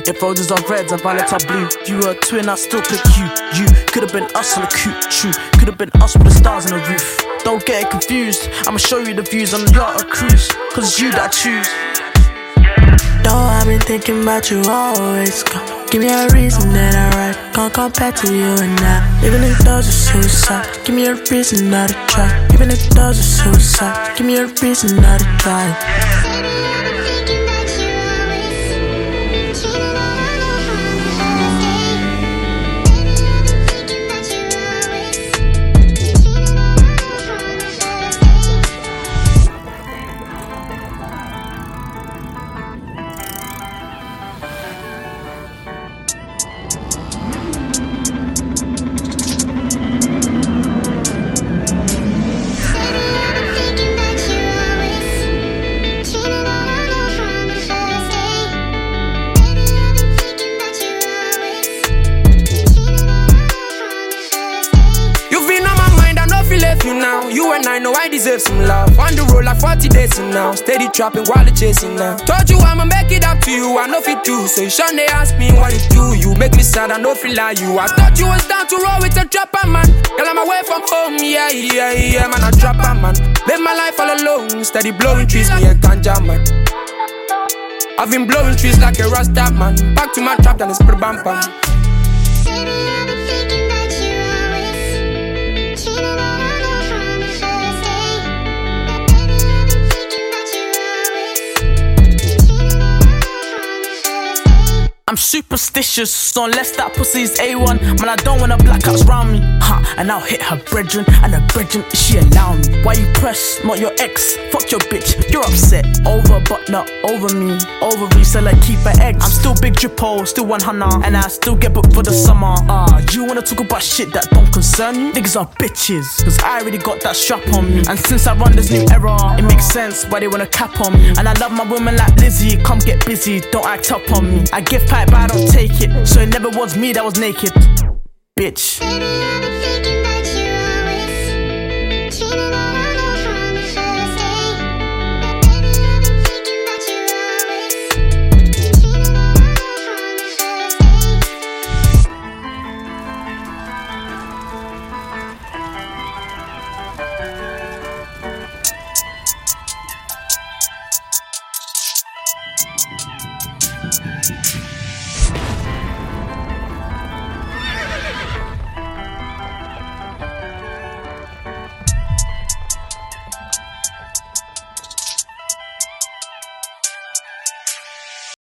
If roses are red and violets are blue, if you were a twin, I'd still pick you. You could've been us on the coupe, true. Could've been us with the stars on the roof. Don't get it confused, I'ma show you the views on the yacht or cruise, cause it's you that I choose. Though I've been thinking about you always. Give me a reason that I ride. Can't compare to you and I. Even if those are suicide, give me a reason not to try. Even if those are suicide, give me a reason not to try. You now, you and I know I deserve some love. On the road like 40 days from now, steady trapping while it's chasing now. Told you I'ma make it up to you, I know fit too. So you shouldn't they ask me what it do. You make me sad, I know feel like you. I thought you was down to roll with a trapper man. Girl, I'm away from home, yeah, man, a trapper man. Live my life all alone, steady blowing trees, me a ganja man. I've been blowing trees like a Rasta man. Back to my trap, then it's pretty bam bam. I'm superstitious, so unless that pussy's A1, man, I don't want her black cats round me. And I'll hit her brethren, and her brethren, she allow me. Why you press, not your ex? Fuck your bitch, you're upset. Over, but not over me. Ovary, so like keep her eggs. I'm still big drippo, still 100, and I still get booked for the summer. You wanna talk about shit that don't concern you? Niggas are bitches, cause I already got that strap on me. And since I run this new era, it makes sense why they wanna cap on me. And I love my women like Lizzie, come get busy, don't act up on me. I give pipe, but I don't take it, so it never was me that was naked. Bitch. Baby, I've been thinking that you always cheating on